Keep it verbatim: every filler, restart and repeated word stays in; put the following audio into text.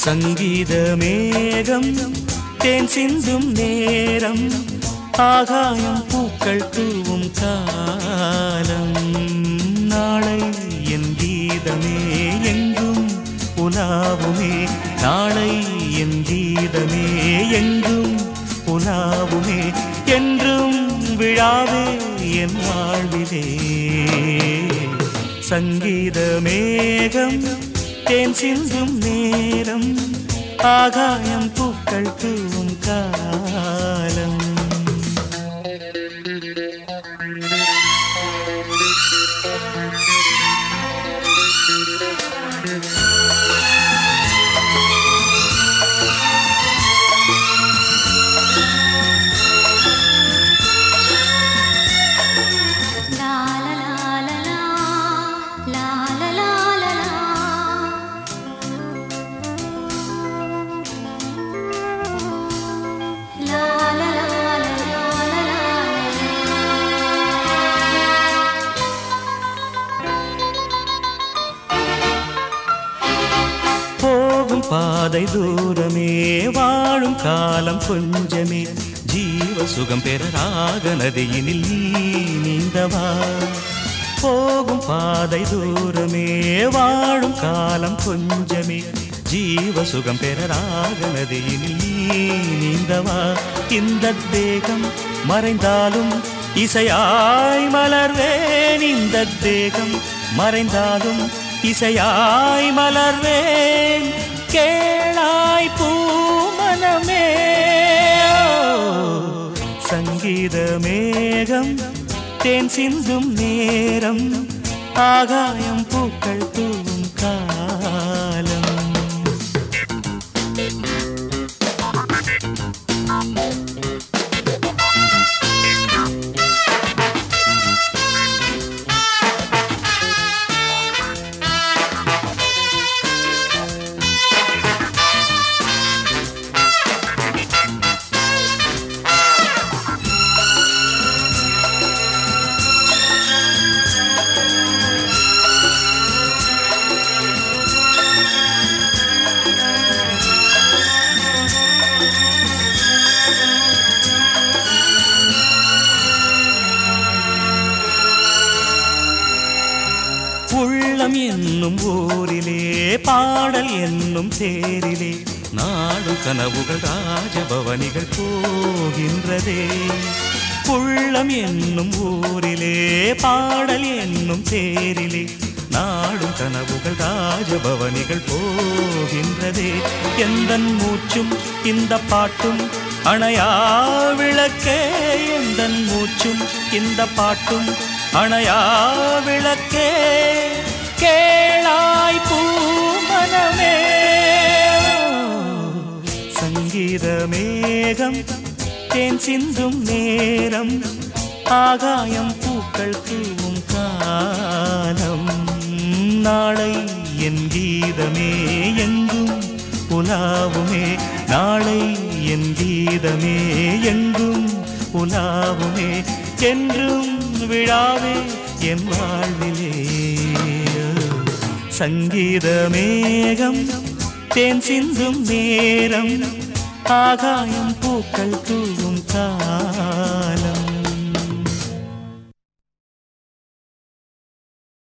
சங்கீத மேகம் தேன் சிந்தும் நேரம் ஆகாயம் பூக்கள் தூவும் காலம் நாளை என் கீதமே எங்கும் உலாவுமே நாளை என் கீதமே எங்கும் உலாவுமே என்றும் விழாவே என் வாழ்விலே சங்கீத மேகம் தேன் சிந்தும் நேரம் ஆகாயம் பூக்கள் தூவும் காலம் பாதை தூரமே வாழும் காலம் கொஞ்சமே ஜீவ சுகம் பெற ராக நதியினில் நீ நீந்தவா போகும் பாதை தூரமே வாழும் காலம் கொஞ்சமே ஜீவ சுகம் பெற ராக நதியினில் நீ நீந்தவா இந்த தேகம் மறைந்தாலும் இசையாய் மலர்வேன் இந்த தேகம் மறைந்தாலும் இசையாய் மலர்வேன் கேளாய் பூமனமே சங்கீத மேகம் தேன் சிந்தும் நேரம் ஆகாயம் பூக்கள் தூவும் காலம் உள்ளம் என்னும் ஊரிலே பாடல் என்னும் தேரிலே நாடு கனவுகள் ராஜபவனிகள் போகின்றதே உள்ளம் என்னும் ஊரிலே பாடல் என்னும் தேரிலே நாடும் கனவுகள் ராஜபவனிகள் போகின்றதே எந்தன் மூச்சும் இந்த பாட்டும் அணையா விளக்கே எந்தன் மூச்சும் இந்த பாட்டும் அணையா விளக்கே கேளாய் பூமனமே சங்கீத மேகம் தேன் சிந்தும் நேரம் ஆகாயம் பூக்கள் தூவும் காலம் நாளை என் கீதமே எங்கும் உலாவுமே நாளை என் கீதமே எங்கும் உலாவுமே என்றும் விழாவே என் வாழ்விலே சங்கீத மேகம் தேன் சிந்தும் நேரம் ஆகாயம் பூக்கள் தூவும் காலம்